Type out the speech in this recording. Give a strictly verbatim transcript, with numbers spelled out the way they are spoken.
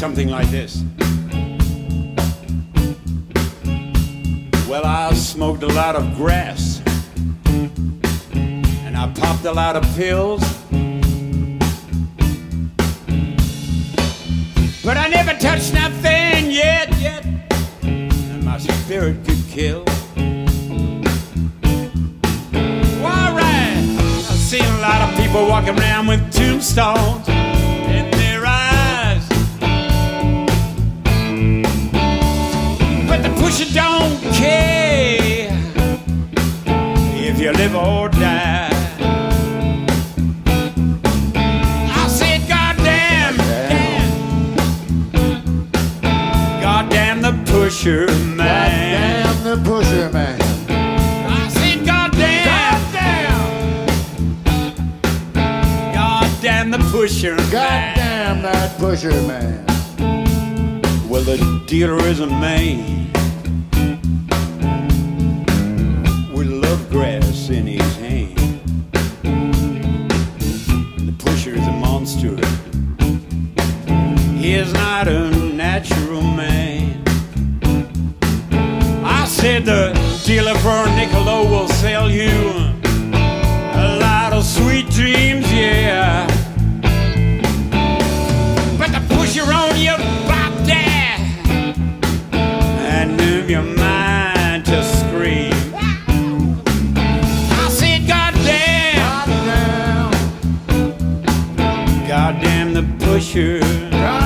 something like this. Well, I smoked a lot of grass, and I popped a lot of pills, but I never touched nothing yet, yet, and my spirit could kill. Well, all right, I've seen a lot of people walking around with tombstones in their eyes, but the pusher don't care if you live or die. I said, goddamn, damn, goddamn the pusher man. Goddamn the pusher man. I said, goddamn, goddamn, goddamn the pusher man. Goddamn that pusher man. Well, the dealer is a man with love grass in his hand. The pusher is a monster. He is not a natural man. I said the dealer for a nickel will sell you a lot of sweet dreams, yeah. But the pusher on your bop there and move your mind to scream. I said, goddamn, Goddamn. goddamn the pusher.